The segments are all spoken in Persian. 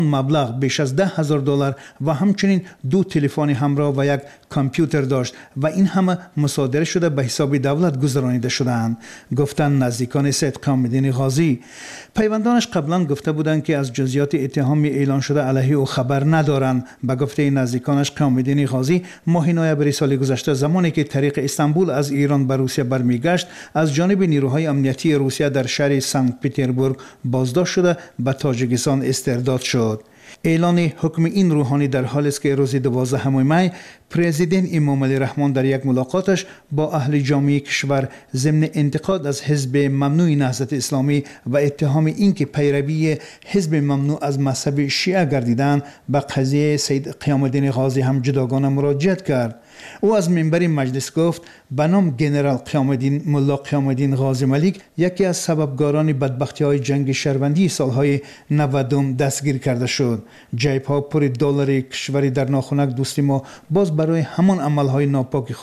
مبلغ بیش از $10,000 و همچنین 2 تلفن همراه و 1 کامپیوتر داشت و این همه مصادره شده به حساب دولت گذرانیده شدند، گفتند نزدیکان سید قیام الدین غازی. پیوندانش قبلا گفته بودند که از جزئیات اتهامی اعلان شده علیه او خبر ندارند. به گفته نزدیکانش قیام الدین غازی ماه نوامبر سال گذشته زمانی که طریق استانبول از ایران به روسیه برمیگشت از جانب نیروهای امنیتی روسیه در شهر سنت پترزبورگ بازداشت شده به تاجیکستان استرداد شد. اعلان حکم این روحانی در حالی است که روز 12 می پرزیدنت امام علی رحمان در یک ملاقاتش با اهل جامعه کشور ضمن انتقاد از حزب ممنوع نهضت اسلامی و اتهام اینکه پیروی حزب ممنوع از مذهب شیعه گردیدن به قضیه سید قیام الدین غازی هم جداگانه مراجعت کرد. او از منبر مجلس گفت به نام ژنرال قیام الدین ملا قیام الدین غازی ملیک یکی از سببگاران بدبختی‌های جنگ شهروندی سالهای 90 دستگیر کرده شد. جیب‌ها پر دلار کشوری در ناخنک دوستی ما باز برای همان عمل‌های ناپاک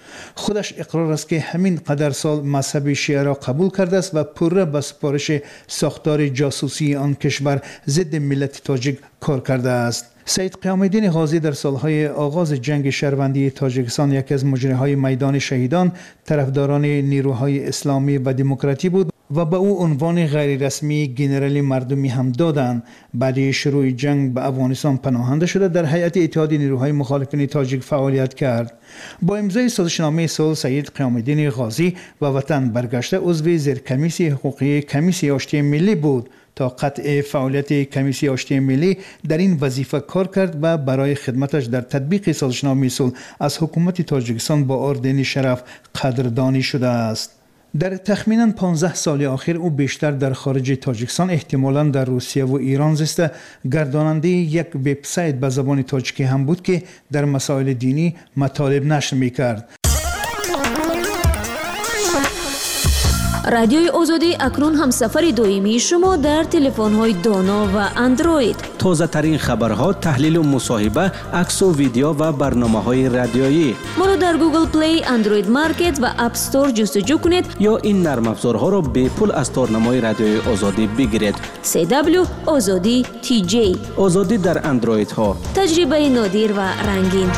خودش اقرار است که همین قدر سال مذهب شیعه را قبول کرده است و پوره به سفارش ساختار جاسوسی آن کشور ضد ملت تاجیک کار کرده است. سید قیام الدین غازی در سالهای آغاز جنگ شهروندی تاجیکستان یکی از مجریهای میدان شهیدان، طرفداران نیروهای اسلامی و دموکراتی بود و به او عنوان غیر رسمی ژنرال مردمی هم دادند. بعد شروع جنگ به افغانستان پناهنده شده در هیئت اتحاد نیروهای مخالفین تاجیک فعالیت کرد. با امضای سازشنامه صلح سید قیام الدین غازی و وطن برگشته عضو زیرکمیسی حقوقی کمیسیون آشتی ملی بود. تا قطع فعالیت کمیسیون آشتی ملی در این وظیفه کار کرد و برای خدمتش در تطبیق سازشنامه صلح از حکومت تاجیکستان با اردن شرف قدردانی شده است. در تخمینا 15 سال اخیر او بیشتر در خارج تاجیکستان، احتمالاً در روسیه و ایران زیسته، گرداننده یک وبسایت به زبان تاجیکی هم بود که در مسائل دینی مطالب نشر می‌کرد. رادیوی آزادی اکنون هم سفر دائمی شما در تلفن‌های دانا و اندروید. تازه ترین خبرها، تحلیل و مصاحبه، عکس و ویدیو و برنامه‌های رادیویی. ما را در گوگل پلی، اندروید مارکت و اپ استور جستجو کنید یا این نرم افزارها را به پول از تارنمای رادیوی آزادی بگیرید. CW آزادی TJ آزادی در اندروید ها. تجربه نادر و رنگین.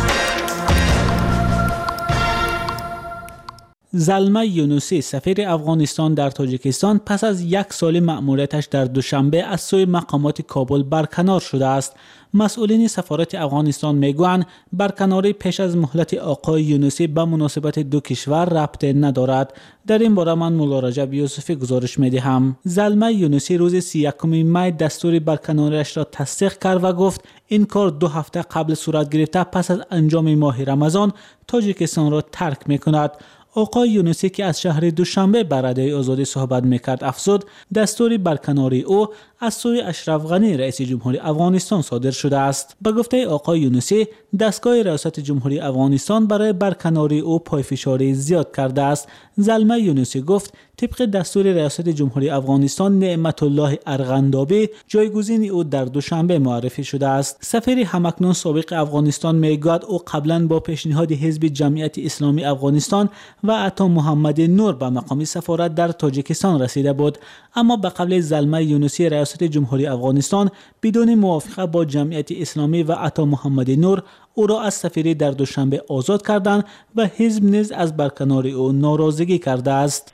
زلمه یونوسی سفیر افغانستان در تاجیکستان پس از 1 سال مأموریتش در دوشنبه از سوی مقامات کابل برکنار شده است. مسئولین سفارت افغانستان میگویند برکناری پیش از مهلت آقای یونوسی به مناسبت دو کشور ربط ندارد. در این باره من مولا رجب یوسفی گزارش میدهم. زلمه یونوسی روز 31 می دستور برکناریش را تصدیق کرد و گفت این کار 2 هفته قبل صورت گرفته پس از انجام ماه رمضان تاجیکستان را ترک میکند. آقای یونوسی که از شهر دوشنبه بر رادیوی آزادی صحبت میکرد افزود دستور برکناری او از سوی اشرف غنی رئیس جمهوری افغانستان صادر شده است. به گفته آقای یونوسی دستگاه ریاست جمهوری افغانستان برای برکناری او پایفشاری زیاد کرده است. زلمه یونوسی گفت طبق دستور ریاست جمهوری افغانستان نعمت الله ارغندابی جایگزین او در دوشنبه معرفی شده است. سفیر همکنون سابق افغانستان میگوید او قبلا با پیشنهاد حزب جمعیت اسلامی افغانستان و عطا محمد نور به مقام سفارت در تاجیکستان رسیده بود، اما به قبل زلمه یونوسی ریاست جمهوری افغانستان بدون موافقه با جمعیت اسلامی و عطا محمد نور او را از سفیری در دوشنبه آزاد کردند و حزب نیز از برکناری او ناراضگی کرده است.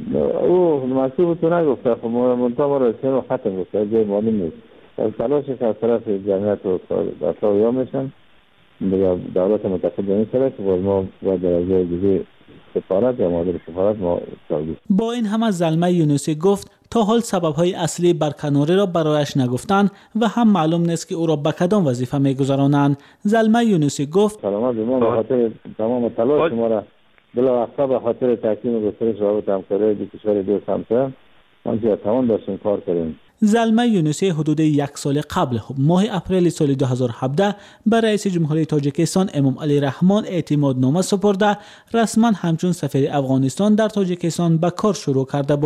او مسئول تو نگفته، خب منطقه ما رسیدن و ختم گفته، جای معلوم نیست. از تلاشش از طرف جمعیت و اطلاعیا میشن دیگه دولت متحد این سره که ما باید در جای دیگه سفارت یا مادر سفارت ما سازیم. با این هم از زلمه یونوسی گفت تا حال سبب‌های اصلی برکناری را برایش نگفتند و هم معلوم نیست که او را به کدام وظیفه می‌گذرانند. زلمه یونوسی گفت سلامت ما به خاطر تمام تلاش ما را بلافاصله به خاطر تحکیم و گسترش روابط همکاری دو کشور دوست همسایه ما توان داشتیم کار کردیم. زلمه یونوسی حدود 1 سال قبل ماه اپریل سال 2017 به رئیس جمهوری تاجیکستان امام علی رحمان اعتمادنامه سپرده رسما همچون سفیر افغانستان در تاجیکستان به کار شروع کرده بود.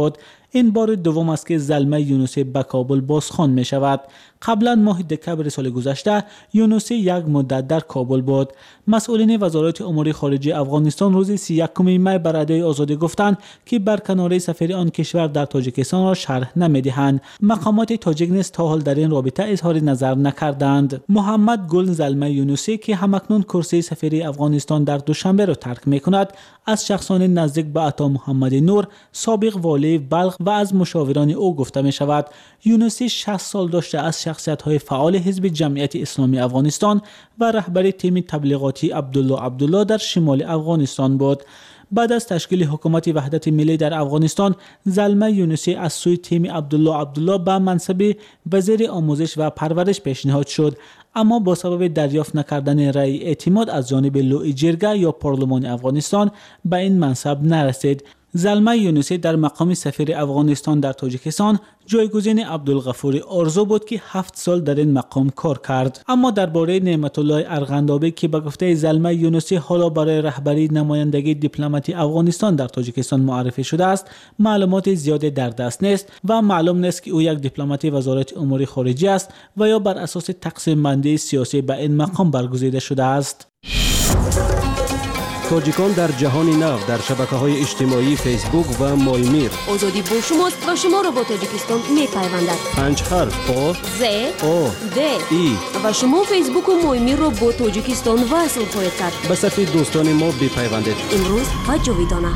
این بار دوم است که زلمه یونسی به کابل بازخوانده می شود. قبلا ماه دکمبر سال گذشته یونسی یک مدت در کابل بود. مسئولین وزارت امور خارجه افغانستان روز 31 می بر رادیوی آزادی گفتند که برکناری سفیر آن کشور در تاجیکستان را شرح نمیدهند. مقامات تاجیک نیز تا حال در این رابطه اظهار نظر نکردند. محمد گل زلمه یونسی که همکنون کرسی سفیری افغانستان در دوشنبه را ترک می کند، از شخصان نزدیک به عطا محمد نور سابق والی بلخ و از مشاوران او گفته می شود. یونسی 60 سال داشته از شخصیت‌های فعال حزب جمعیت اسلامی افغانستان و رهبر تیم تبلیغاتی عبدالله در شمال افغانستان بود. بعد از تشکیل حکومت وحدت ملی در افغانستان، زلمه یونسی از سوی تیم عبدالله به منصب وزیر آموزش و پرورش پیشنهاد شد، اما با سبب دریافت نکردن رأی اعتماد از جانب لوی جرگه یا پارلمان افغانستان به این منصب نرسید. زلمه یونسی در مقام سفیر افغانستان در تاجیکستان جایگزین عبدالغفور آرزو بود که 7 سال در این مقام کار کرد. اما درباره نعمت الله ارغندابی که به گفته زلمه یونسی حالا برای رهبری نمایندگی دیپلماتی افغانستان در تاجیکستان معرفی شده است، معلومات زیادی در دست نیست و معلوم نیست که او یک دیپلمات وزارت امور خارجه است و یا بر اساس تقسیم بندی سیاسی به این مقام برگزیده شده است. تاجیکان در جهان نو در شبکه‌های اجتماعی فیسبوک و مایمیر. آزادی با شماست و شما را با تاجیکستان می‌پیوندد. 5 حرف آ ز او د ای و شما فیسبوک و مایمیر را با تاجیکستان وصل خواهید کرد. به صفحه دوستان ما بپیوندید. امروز و جاویدانه.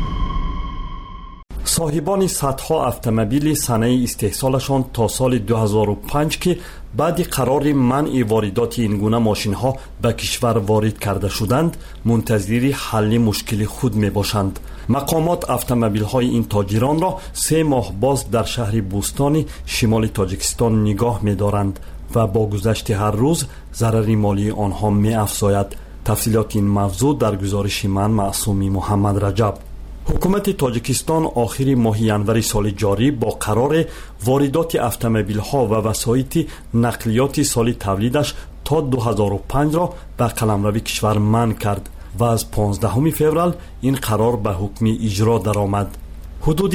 صاحبان صدها اتومبیل صنایع استحصالشان تا سال 2005 که بعد قرار منع واردات این گونه ماشین‌ها به کشور وارد کرده شدند، منتظر حل مشکل خود میباشند. مقامات اتومبیل‌های این تاجران را 3 ماه باز در شهر بوستان شمال تاجیکستان نگاه می‌دارند و با گذشت هر روز ضرر مالی آنها می‌افزاید. تفصیلات این موضوع در گزارش من معصومی محمد رجب. حکومت تاجیکستان آخر ماه ینور سال جاری با قرار واردات اتومبیل‌ها و وسایط نقلیات سال تولیدش تا 2005 را به قلمرو کشور منع کرد و از 15 فوریه این قرار به حکم اجرا درآمد. حدود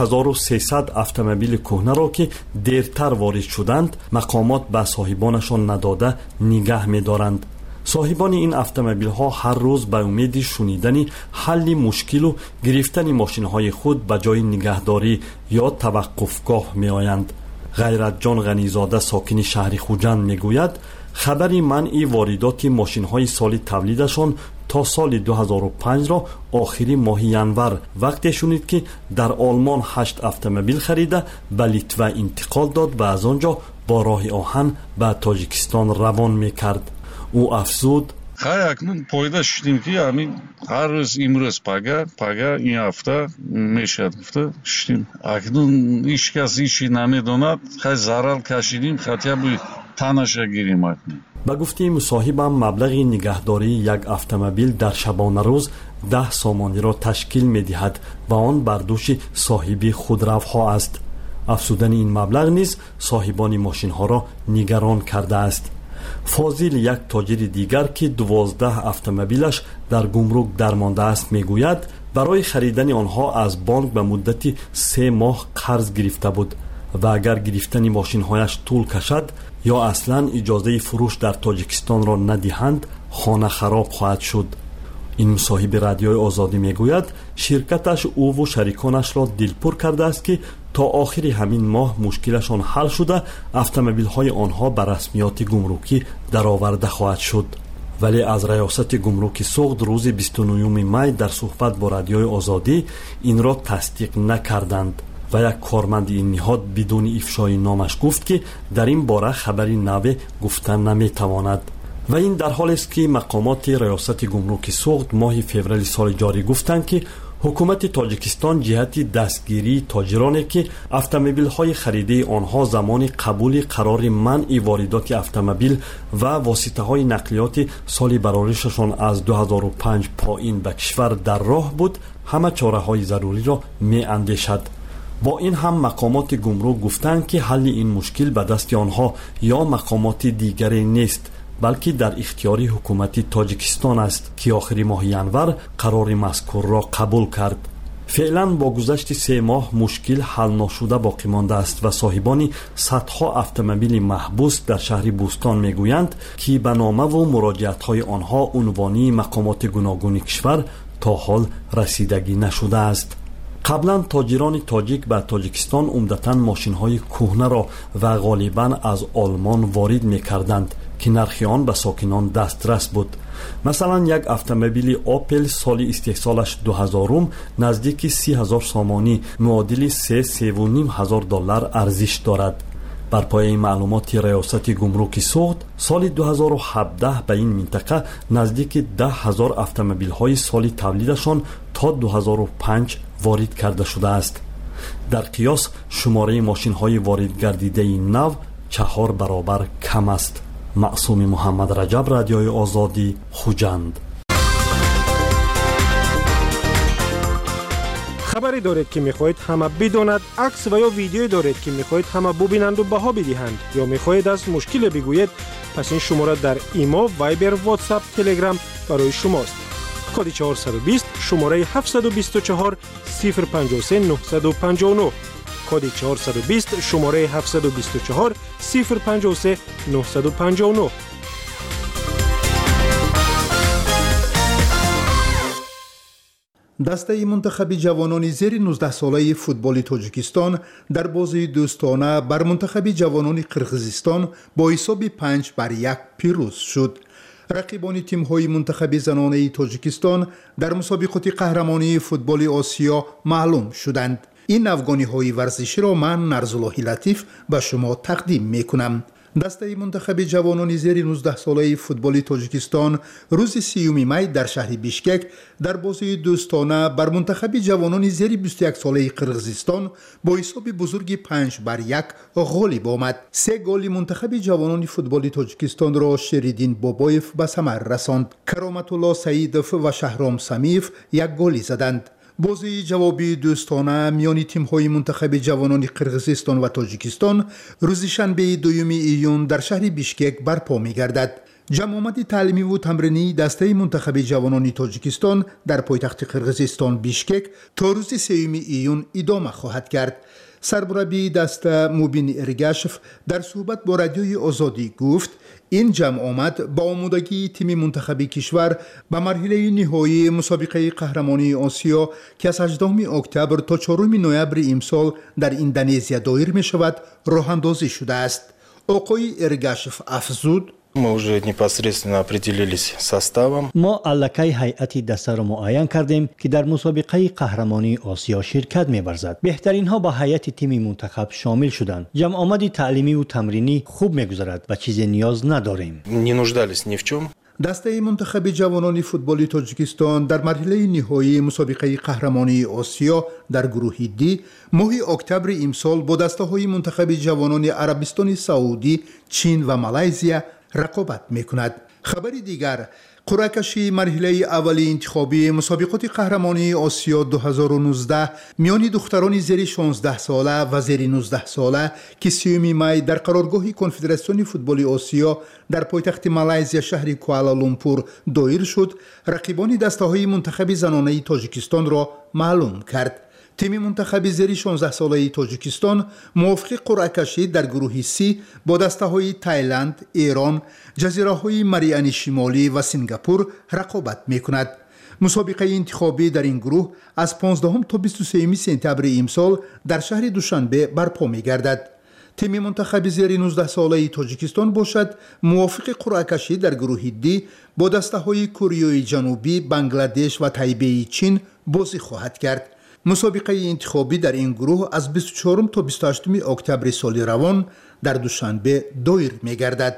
1300 اتومبیل کهنه را که دیرتر وارد شدند، مقامات به صاحبانشان نداده نگه می‌دارند. صاحبان این اتومبیل‌ها هر روز به امید شنیدن حل مشکل و گرفتن ماشین‌های خود به جای نگهداری یا توقفگاه می‌آیند. غیرت جان غنیزاده ساکن شهر خوجند می‌گوید خبر منع واردات ماشین‌های سال تولیدشان تا سال 2005 را آخر ماه ینور وقتی شنید که در آلمان 8 اتومبیل خریده به لیتوا انتقال داد و از آنجا با راه آهن به تاجیکستان روان می‌کرد. او افزود: خیلی اکنون پایده شدیم که همین هر روز امروز پگه این هفته میشد شدیم. اکنون هیچ کس هیچی نمیداند. خیلی ضرر کشیدیم، خطیه بوی تنشه گیریم اکنون. به گفته مصاحبم مبلغ نگهداری یک اتومبیل در شبانه روز 10 سامانی را تشکیل می‌دهد و آن بر دوش صاحب خودروها است. افزودن این مبلغ نیز صاحبان ماشین‌ها را نگران کرده است. فاضل، یک تاجر دیگر که 12 اتومبیلش در گمرک درمانده است، میگوید برای خریدن آنها از بانک به مدت 3 ماه قرض گرفته بود و اگر گرفتن ماشین‌هایش طول کشد یا اصلاً اجازه فروش در تاجیکستان را ندهند، خانه خراب خواهد شد. این مصاحب رادیوی آزادی میگوید شرکتش او و شریکانش را دلپور کرده است که تا آخر همین ماه مشکلشان حل شده اتومبیل‌های آنها به رسمیات گمرکی درآورده خواهد شد. ولی از ریاست گمرک سوخت روز 29 می در صحبت با رادیوی آزادی این را تصدیق نکردند و یک کارمند این نهاد بدون افشای نامش گفت که در این باره خبری نو گفتن نمیتواند. و این در حالی است که مقامات ریاست گمرک سوخت ماه فوریه سال جاری گفتند که حکومت تاجیکستان جهت دستگیری تاجرانی که اتومبیل‌های خریده آنها زمان قبول قرار منع واردات اتومبیل و واسطه‌های نقلیات سال برآورششان از 2005 پایین به کشور در راه بود، همه چاره‌های ضروری را می‌اندیشد. با این هم مقامات گمرک گفتند که حل این مشکل به دست آنها یا مقامات دیگری نیست، بلکه در اختیار حکومت تاجیکستان است که آخر ماه ینور قرار مذکور را قبول کرد. فعلا با گذشت 3 ماه مشکل حل نشده باقی مانده است و صاحبان صدها اتومبیل محبوس در شهر بوستان میگویند که به نامه و مراجعت‌های آنها عنوانی مقامات گوناگون کشور تا حال رسیدگی نشده است. قبلا تاجران تاجیک به تاجیکستان عمدتاً ماشین‌های کهنه را و غالباً از آلمان وارد می‌کردند که نرخ آن به ساکنان دسترس بود. مثلا یک اتومبیل آپل سال استحصالش 2000 نزدیک 30,000 سامانی معادل $3,500 ارزش دارد. بر پایه معلومات ریاست گمرک سوخت سال 2017 به این منطقه نزدیک 10,000 اتومبیل های سال تولیدشان تا 2005 وارد کرده شده است. در قیاس شماره ماشین های وارد گردیده نو 4 برابر کم است. معصوم محمد رجب، رادیوی آزادی، خوجند. خبری دارید که میخواهید همه بداند، عکس و یا ویدیویی دارید که میخواهید همه ببینند و بها بدهند، یا میخواهید از مشکل بگویید، پس این شماره در ایما، وایبر، واتساپ، تلگرام برای شماست. کد 420 شماره 724 053 959. کد 420 شماره 724 053 959. دسته منتخب جوانان زیر 19 ساله فوتبال تاجیکستان در بازی دوستانه بر منتخب جوانان قرقیزستان با حساب 5-1 پیروز شد. رقیبان تیم‌های منتخب زنانه تاجیکستان در مسابقات قهرمانی فوتبال آسیا معلوم شدند. این افغانی‌های ورزشی را من نرزالله لطیف به شما تقدیم می‌کنم. دسته منتخب جوانان زیر 19 ساله فوتبال تاجیکستان روز 30 می در شهر بیشکک در بازی دوستانه بر منتخب جوانان زیر 21 ساله قرقیزستان با حساب بزرگ 5-1 غالب آمد. 3 گل منتخب جوانان فوتبال تاجیکستان را شریدین بابایف به ثمر رساند. کرامت الله سعیدوف و شهرام سمیف 1 گل زدند. بازی جوابی دوستانه میان تیم‌های منتخب جوانان قرقیزستان و تاجیکستان روز شنبه 2 ایون در شهر بیشکک برپا می‌گردد. جمع آمد تعلیمی و تمرینی دسته منتخب جوانان تاجیکستان در پایتخت قرقیزستان بیشکک تا روز 3 ایون ادامه خواهد کرد. سرمربی دسته موبین ارگاشف در صحبت با رادیوی آزادی گفت این جمع آمد با آمادگی تیم منتخب کشور به مرحله نهایی مسابقه قهرمانی آسیا که از 18 اکتبر تا 4 نوامبر امسال در اندونزیا دایر می شود راه اندازی شده است. آقای ارگاشف افزود ما уже непосредственно определились составом. ما الکی هیئت دسته را معین کردیم که در مسابقه قهرمانی آسیا شرکت می‌ورزد. بهترین ها با هیئت تیم منتخب شامل شدند. جمع آمد تعلیمی و تمرینی خوب می‌گذرد و چیزی نیاز نداریم. Не нуждались ни в чем. دسته منتخب جوانان فوتبال تاجیکستان در مرحله نهایی مسابقه قهرمانی آسیا در گروه دی ماه اکتبر امسال با دسته‌های منتخب جوانان عربستان سعودی، چین و مالزیا رقابت میکند. خبری دیگر، قرعه کشی مرحله اولی انتخابی مسابقات قهرمانی آسیا 2019 میان دختران زیر 16 ساله و زیر 19 ساله که 3 می در قرارگاه کنفدراسیون فوتبال آسیا در پایتخت مالزیا شهر کوالالامپور دایر شد. رقیبان دسته‌های منتخب زنانه تاجیکستان را معلوم کرد. تیم منتخب زیر 16 ساله تاجیکستان موافق قرعه کشی در گروه سی با دسته‌های تایلند، ایران، جزیره‌های مریان شمالی و سنگاپور رقابت می‌کند. مسابقه انتخابی در این گروه از 15 تا 23 سپتامبر امسال در شهر دوشنبه برپا می‌گردد. تیم منتخب زیر 19 ساله تاجیکستان باشد موافق قرعه کشی در گروه دی با دسته‌های کره جنوبی، بنگلادش و تایبه چین بازی خواهد کرد. مسابقه انتخابی در این گروه از 24 تا 28 اکتبر سال روان در دوشنبه دایر می‌گردد.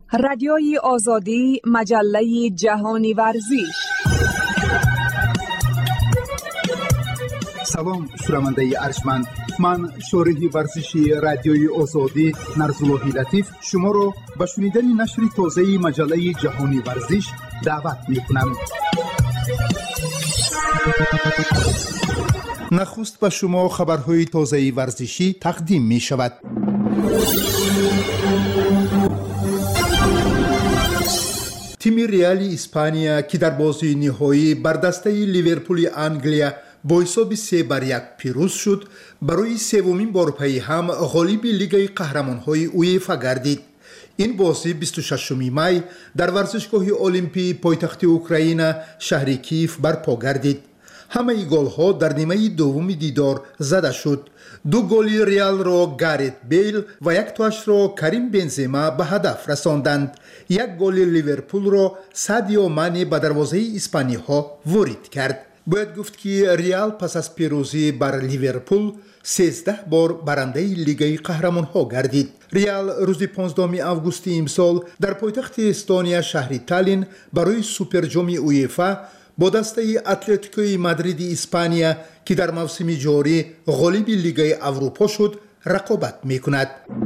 رادیوی آزادی، مجله جهانی ورزش. سلام شنونده ارجمند، من شارح ورزشی رادیوی آزادی نرزاللهی لطیف شما را به شنیدن نشر تازه مجله جهانی ورزش دعوت می‌کنم. نخست به شما خبرهای تازه ورزشی تقدیم می شود. تیم ریال اسپانیا که در بازی نهایی بر دسته لیورپول انگلیا با حساب 3-1 پیروز شد، برای سومین بار پی هم غالب لیگ قهرمان‌های اویفا گردید. این بازی 26 می در ورزشگاه المپی پایتخت اوکراین شهر کیف برپا گردید. همه گل‌ها در نیمه دوم دیدار زده شد. 2 گل ریال را گارت بیل و 1 تاش را کریم بنزما به هدف رساندند. 1 گل لیورپول را سادیو مانی به دروازه اسپانی‌ها وارد کرد. باید گفت که ریال پس از پیروزی بر لیورپول 13 بار برنده لیگ قهرمان‌ها گردید. ریال روز 15 آگوست امسال در پایتخت استونیا شهر تالین برای سوپر جام اویفا با دسته اتلتیکوی مادرید اسپانیا که در موسم جاری غالب لیگ اروپا شد رقابت می‌کند.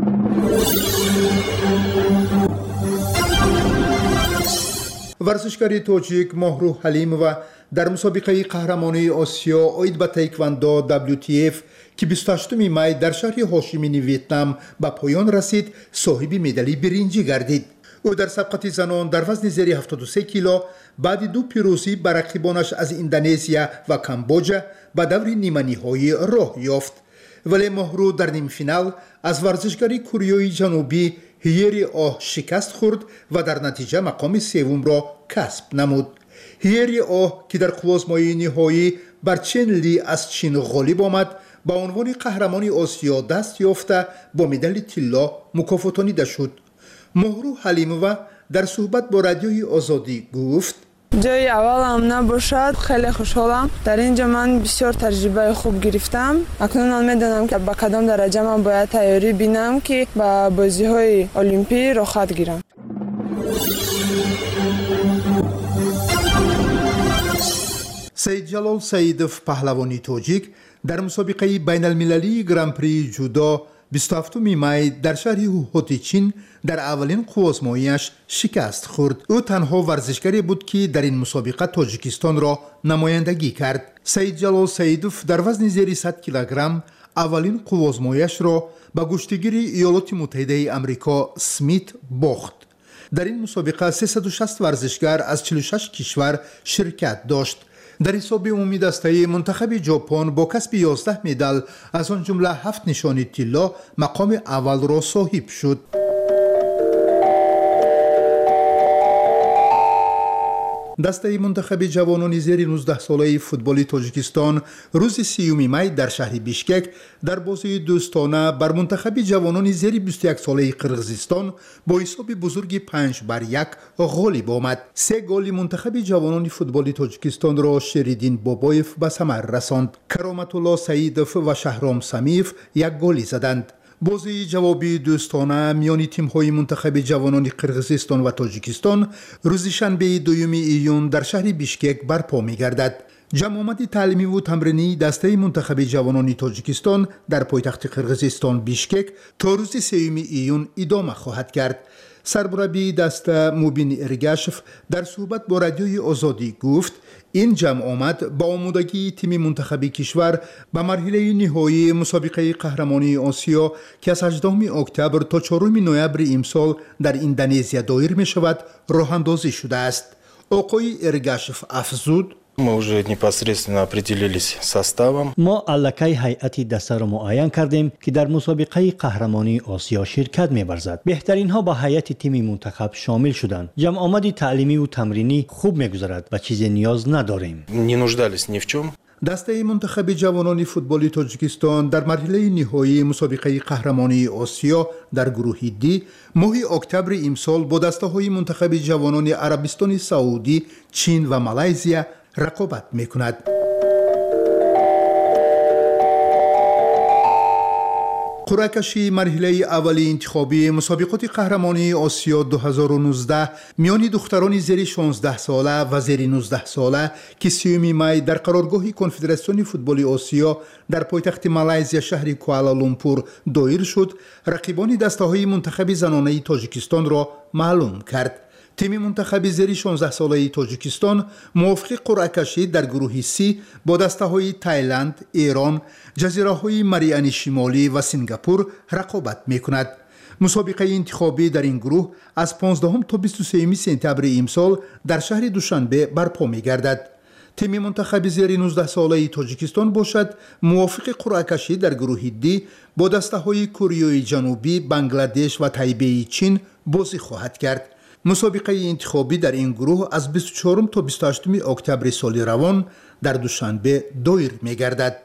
ورزشکار تاجیک مهرو حلیمووا در مسابقه قهرمانی آسیا آید به تایکواندو WTF که 28 می در شهر هاشیمینی ویتنام به پایان رسید صاحب مدال برنجی گردید. او در سبقت زنان در وزن زیر 73 کیلو بعد 2 پیروزی بر رقیبانش از اندونزیا و کامبوجا به دور نیمه نهایی راه یافت. ولی مهرو در نیم فینال از ورزشکار کره جنوبی هیری آه شکست خورد و در نتیجه مقام سوم را کسب نمود. هیری آه که در قوازمای نهایی بر چین لی از چین غالب آمد با عنوان قهرمان آسیا دست یافته با مدال طلا مکافاتانیده شد. مهرو حلیمووا در صحبت با رادیوی آزادی گفت: جای اولم نباشد خیلی خوشحالم. در اینجا من بسیار تجربه خوب گرفتم. اکنون میدانم که با کدام درجه من باید تیاری بینم که با بازی های المپی راحت گیرم. سید جلال سیدوف پهلوانی تاجیک در مسابقه بین المللی گران پری جودو 27 می در شهر هوتیچین در اولین قوازماییش شکست خورد. او تنها ورزشکاری بود که در این مسابقه تاجیکستان را نمایندگی کرد. سید جلال سیدوف در وزن زیر 100 کیلوگرم اولین قوازماییش را به گشتگیر ایالات متحده آمریکا سمیت باخت. در این مسابقه 360 ورزشکار از 46 کشور شرکت داشت. در حساب عمومی دسته منتخب ژاپن با کسب 11 مدال از آن جمله 7 نشان طلا مقام اول را صاحب شد. دسته منتخب جوانان زیر 19 ساله فوتبال تاجیکستان روز 30 می در شهر بیشکک در بازی دوستانه بر منتخب جوانان زیر 21 ساله قرقیزستان با حساب بزرگ 5-1 غالب آمد. 3 گل منتخب جوانان فوتبال تاجیکستان را شریدین بابایف به ثمر رساند. کرامت الله سعیدوف و شهرام سمیف 1 گل زدند. بازی جوابی دوستانه میان تیم‌های منتخب جوانان قرقیزستان و تاجیکستان روز شنبه 2 ایون در شهر بیشکک برپا می‌گردد. جمع آمد تعلیمی و تمرینی دسته منتخب جوانان تاجیکستان در پایتخت قرقیزستان بیشکک تا روز 3 ایون ادامه خواهد کرد. سرمربی دسته موبین ارگاشف در صحبت با رادیوی آزادی گفت: این جمع آمد با آمادگی تیم منتخب کشور به مرحله نهایی مسابقه قهرمانی آسیا که از 18 اکتبر تا 4 نوامبر امسال در اندونزیا دایر می شود راه اندازی شده است. آقای ارگاشف افزود: Мы уже непосредственно определились составом. ما الکی هیئت دسته را معین کردیم که در مسابقه قهرمانی آسیا شرکت می‌ورزد. بهترین ها با هیئت تیم منتخب شامل شدند. جمع آمد تعلیمی و تمرینی خوب می‌گذرد و چیزی نیاز نداریم. Не нуждались ни в чем. دسته منتخب جوانان فوتبال تاجیکستان در مرحله نهایی مسابقه قهرمانی آسیا در گروه دی ماه اکتبر امسال با دسته‌های منتخب جوانان عربستان سعودی، چین و مالزیا رقابت می‌کند. قرعه‌کشی مرحله اولی انتخابی مسابقات قهرمانی آسیا 2019 میان دختران زیر 16 ساله و زیر 19 ساله که 30 می در قرارگاه کنفدراسیون فوتبال آسیا در پایتخت مالزی شهر کوالالامپور دایر شد، رقیبان دسته‌های منتخب زنانه تاجیکستان را معلوم کرد. تیم منتخب زیر 16 ساله تاجیکستان موافق قرعه‌کشی در گروه سی با دسته‌های تایلند، ایران، جزیره‌های مریانی شمالی و سنگاپور رقابت می‌کند. مسابقه انتخابی در این گروه از 15 تا 23 سپتامبر امسال در شهر دوشنبه برپا می‌گردد. تیم منتخب زیر 19 ساله تاجیکستان باشد موافق قرعه‌کشی در گروه دی با دسته‌های کره جنوبی، بنگلادش و تایپی چین بازی خواهد کرد. مسابقه انتخابی در این گروه از 24 تا 28 اکتبر سال روان در دوشنبه دایر می‌گردد.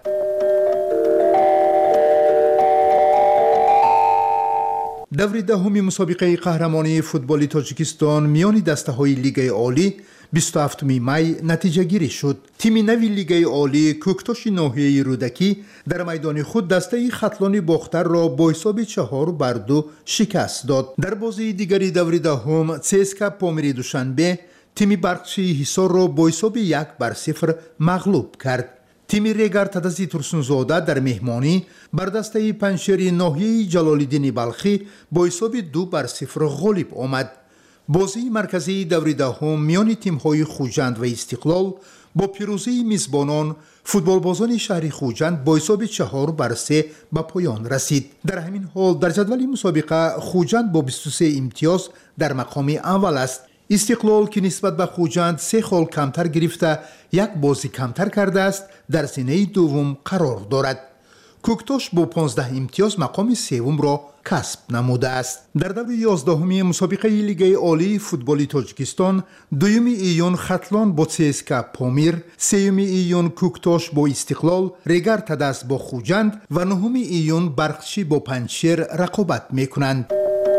دور دهم مسابقه قهرمانی فوتبال تاجیکستان میان دسته‌های لیگ عالی 27 می نتیجه گیری شد. تیم نوی لیگ عالی کوکتاش ناحیه رودکی در میدان خود دسته ختلان باختر را با حساب 4-2 شکست داد. در بازی دیگری دور دهم CSKA پامیر دوشنبه تیم برقچی حصار را با حساب 1-0 مغلوب کرد. تیم ریگر تدزی ترسونزاده در مهمانی بر دسته پنشیر ناحیه جلال‌الدین بلخی با حساب 2-0 غالب آمد. بازی مرکزی دور دهم میان تیم‌های خوجند و استقلال با پیروزی میزبانان فوتبالبازان شهر خوجند با حساب 4-3 به پایان رسید. در همین حال در جدول مسابقه خوجند با 23 امتیاز در مقام اول است. استقلال که نسبت به خوجند 3 خال کمتر گرفته یک بازی کمتر کرده است در زینه دوم قرار دارد. کوکتاش با 15 امتیاز مقام سوم را کسب نموده است. در دور 11 مسابقه لیگ عالی فوتبال تاجیکستان 2 ایون ختلان با CSKA پامیر، 3 ایون کوکتاش با استقلال، ریگر تدس با خوجند و 9 ایون برقچی با پنشیر رقابت میکنند.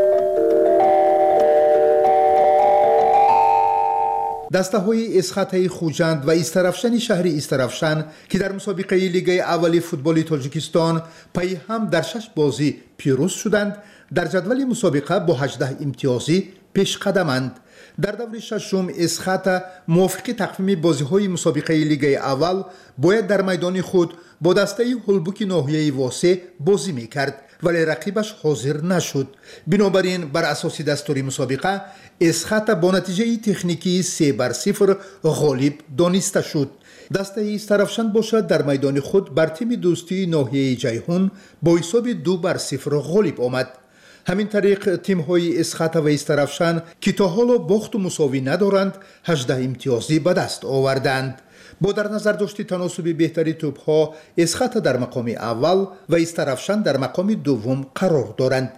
دسته‌های اسخط خوجند و استرافشن شهر استرافشن که در مسابقه لیگ اولی فوتبال تاجیکستان پی هم در 6 بازی پیروز شدند، در جدول مسابقه با 18 امتیازی پیش قدمند. در دور ششم اسخط موافق تقویم بازی‌های مسابقه لیگ اول باید در میدان خود با دسته هولبوک ناحیه واسه بازی می‌کرد، ولی رقیبش حاضر نشد. بنابراین بر اساس دستور مسابقه اسخط با نتیجه تکنیکی 3-0 غالب دانسته شد. دسته استرافشن باشد در میدان خود بر تیم دوستی ناحیه جیهون با حساب 2-0 غالب آمد. همین طریق تیم‌های اسخط و استرافشن که تا حالا باخت و مساوی ندارند 18 امتیازی به دست آوردند. با در نظر داشت تناسب بهتری توپ‌ها اسخط در مقام اول و استرافشن در مقام دوم قرار دارند.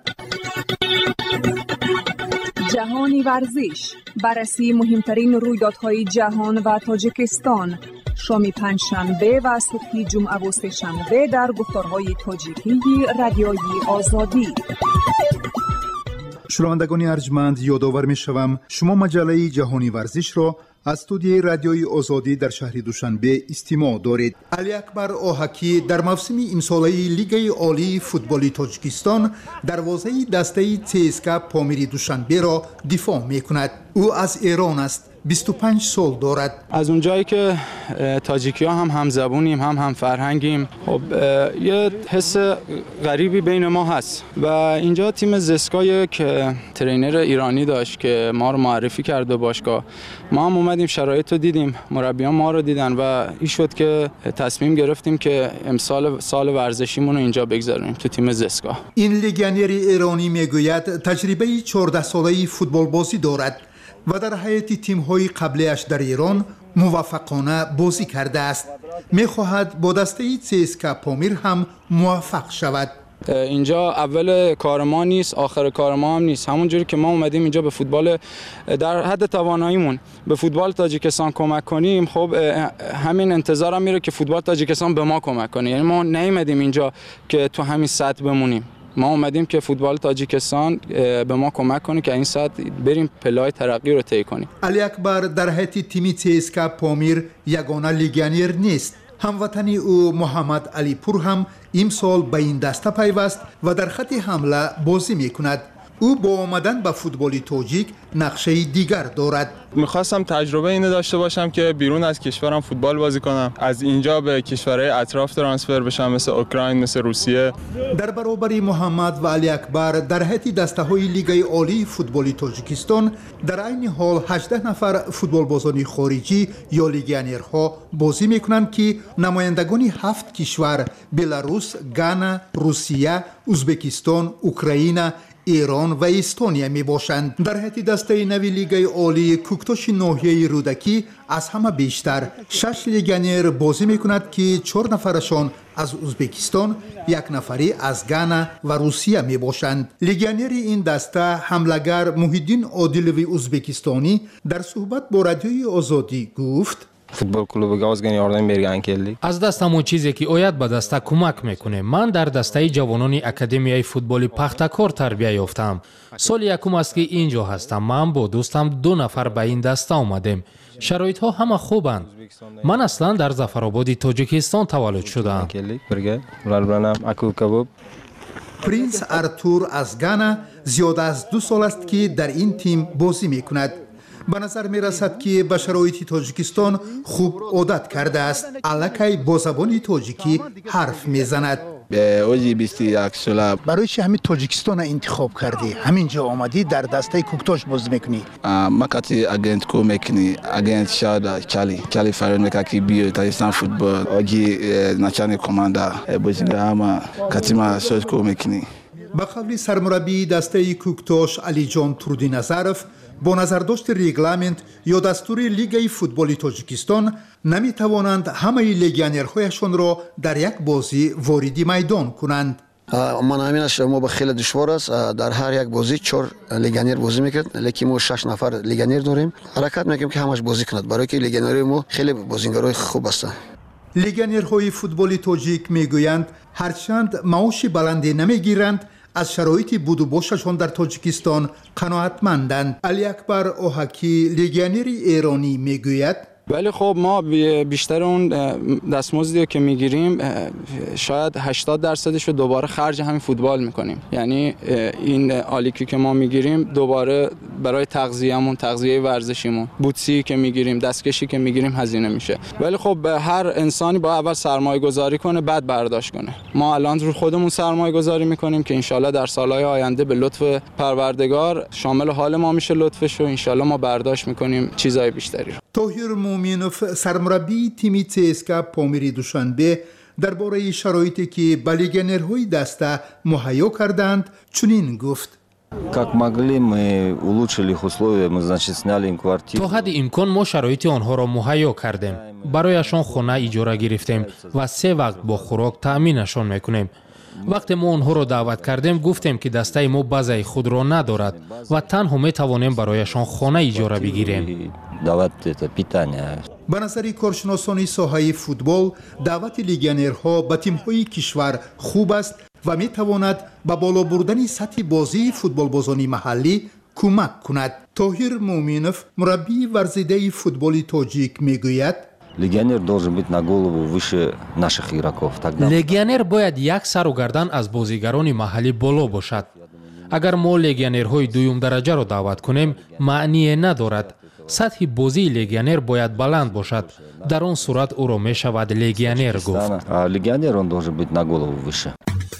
جهانی ورزش، بررسی مهمترین رویدادهای جهان و تاجیکستان، شام پنجشنبه و صبح جمعه و سه‌شنبه در گفتارهای تاجیکی رادیوی آزادی. شنوندگان ارجمند، یادآور می‌شوم شما مجله جهانی ورزش را از استودیوی رادیوی آزادی در شهر دوشنبه استماع دارید. علی اکبر آهکی در موسم امساله لیگ عالی فوتبال تاجیکستان دروازه دسته CSKA پامیر دوشنبه را دفاع می‌کند. او از ایران است. 25 سال دارد. از اونجایی که تاجیکی‌ها هم زبونیم هم فرهنگیم، خب یه حس غریبی بین ما هست و اینجا تیم زسکا که ترینر ایرانی داشت که ما رو معرفی کرد و باشگاه، ما هم اومدیم شرایط رو دیدیم، مربیان ما رو دیدن و این شد که تصمیم گرفتیم که امسال سال ورزشیمون رو اینجا بگذاریم تو تیم زسکا. این لگنیر ایرانی میگوید تجربه 14 ساله فوتبال بازی دارد و در حیات تیم‌های قبلیش در ایران موفقانه بازی کرده است. می‌خواهد با دسته CSKA پامیر هم موفق شود. اینجا اول کار ما نیست، آخر کار ما هم نیست. همونجوری که ما اومدیم اینجا به فوتبال در حد تواناییمون به فوتبال تاجیکستان کمک کنیم، خب همین انتظارم میره که فوتبال تاجیکستان به ما کمک کنه. یعنی ما نیومدیم اینجا که تو همین سطح بمونیم، ما اومدیم که فوتبال تاجیکستان به ما کمک کنه که این سطح بریم پله‌های ترقی رو طی کنیم. علی اکبر در حیط تیم CSKA پامیر یگانه لیگانیر نیست. ҳамватани ӯ муҳаммад алипур ҳам имсол ба ин даста пайваст ва дар хати ҳамла бозӣ мекунад. او با آمدن به فوتبال تاجیک نقشه دیگر دارد. میخواستم تجربه اینو داشته باشم که بیرون از کشورم فوتبال بازی کنم، از اینجا به کشورهای اطراف ترانسفر بشم، مثل اوکراین، مثل روسیه. در برابر محمد و علی اکبر در هیئت دسته‌های لیگ عالی فوتبال تاجیکستان در عین حال 18 نفر فوتبالبازان خارجی یا لیگیونرها بازی میکنند که نمایندگان 7 کشور بلاروس، گانا، روسیه، ازبکستان، اوکراین، ایران و استونیا می باشند. در هیئت دسته نوی لیگ عالی کوکتاش ناحیه رودکی از همه بیشتر 6 لیگیونر بازی می کند که 4 نفرشان از ازبکستان، 1 نفری از گانا و روسیه می باشند. لیگیونر این دسته حملگر محیدین عادلوی ازبکستانی در صحبت با رادیوی آزادی گفت: فوتبال клубига озгани ёрдам берган келдик. аз дастамон чизе ки ояд ба даста кӯмак мекунем. Ман дар дастаи ҷавонони академияи футболи Пахтакор тарбия ёфтам. соли якум аст ки ин ҷо ҳастам. Ман бо дӯстам 2 нафар ба ин даста омадем. шароитҳо ҳама хубанд. ман аслан дар Зафарободи Тоҷикистон таваллуд шудам. принц Артур аз Гана зиёда аз 2 сол аст ки дар ин тим бозӣ мекунад. به نظر می رسد که به شرایط تاجیکستان خوب عادت کرده است. الکی با زبان تاجیکی حرف می زند. برای چه همین تاجیکستان انتخاب کردی؟ همینجا آمدی در دسته کوکتاش بازی میکنی؟ مکاتی اگنت کو میکنی، اگنت شادا چالی فرار میکنی که بیو تایستان فوتبال آگی نچانی کماندا بازیگر همه کاتی ما شاید کو میکنی. به قول سرمربی دسته کوکتاش علی جان ترودی نظرف، با نظرداشت ریگلامنت یا دستور لیگ فوتبال تاجیکستان نمی توانند همه لیگیونرهایشان را در یک بازی وارد میدان کنند. من همین است، ما به خیلی دشوار است در هر یک بازی 4 لیگیونر بازی میکرد، لیکن ما 6 نفر لیگیونر داریم. حرکت میکنیم که همش بازی کند، برای که لیگیونر ما خیلی بازیگرای خوب هستند. لیگیونرهای فوتبال تاجیک میگویند هرچند معاش بلندی نمیگیرند، از شرایط بود و باششان در تاجیکستان قناعتمندند. علی اکبر اوحکی لیگیونر ایرانی میگوید: ولی خب ما بیشتر اون دستمزدی که میگیریم شاید 80% رو دوباره خرج همین فوتبال میکنیم. یعنی این آلیکی که ما میگیریم دوباره برای تغذیه‌مون، تغذیه ورزشیمون، بوتسی که میگیریم، دستکشی که میگیریم هزینه میشه. ولی خب هر انسانی با اول سرمایه گذاری کنه بعد برداشت کنه. ما الان رو خودمون سرمایه گذاری میکنیم که انشالله در سالهای آینده به لطف پروردگار شامل حال ما میشه لطفش و انشالله ما برداشت میکنیم چیزای بیشتری. طاهر مومینوف سرمربی تیم CSKA پامیری دوشنبه درباره شرایطی که به لیگیونرهای دسته مهیا کردند چنین گفت: تا حد امکان ما شرایط آنها را مهیا کردیم. برایشان خانه اجاره گرفتیم و 3 وقت با خوراک تأمینشان میکنیم. وقتی ما آنها را دعوت کردیم گفتیم که دسته ما بازی خود را ندارد و تنها می توانیم برایشان خانه اجاره بگیریم. به نظر کارشناسان ساحه فوتبال دعوت لیگیونرها به تیم‌های کشور خوب است و می تواند به بالا بردن سطح بازی فوتبالبازان محلی کمک کند. طاهر مومینوف مربی ورزیده فوتبال تاجیک میگوید: لیگیونر باید یک سر و گردن از بازیگران محلی بالا باشد. اگر ما لیگیونرهای دوم درجه را دعوت کنیم معنی ندارد. سطح بازی لیگیونر باید بلند باشد. در آن صورت او را می شود لیگیونر گفت. لیگیونر он должен быть на голову выше.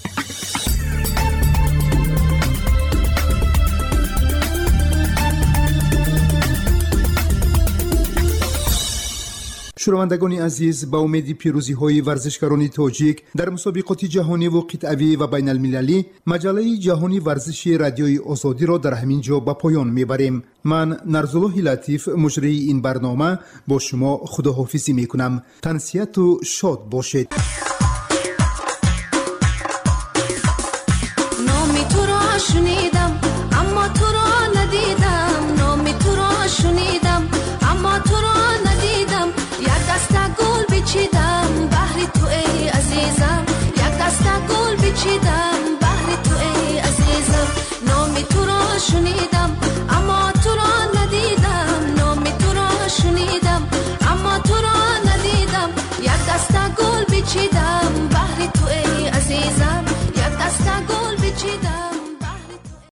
شنوندگان عزیز، با امید پیروزی های ورزشکاران تاجیک در مسابقات جهانی و قطعوی و بین المللی مجله جهانی ورزش رادیوی آزادی را در همین جا به پایان میبریم. من نرزالله لطیف مجری این برنامه با شما خداحافظی میکنم. تنسیت و شاد باشید. نامی تو را شنیدم اما تو را ندیدم. نامی تو را شنیدم اما تو را ندیدم. یک دسته گل بچیدم بهر تو ای عزیزم. یک دسته گل بچیدم بهر تو ای عزیزم. نامی تو را شنیدم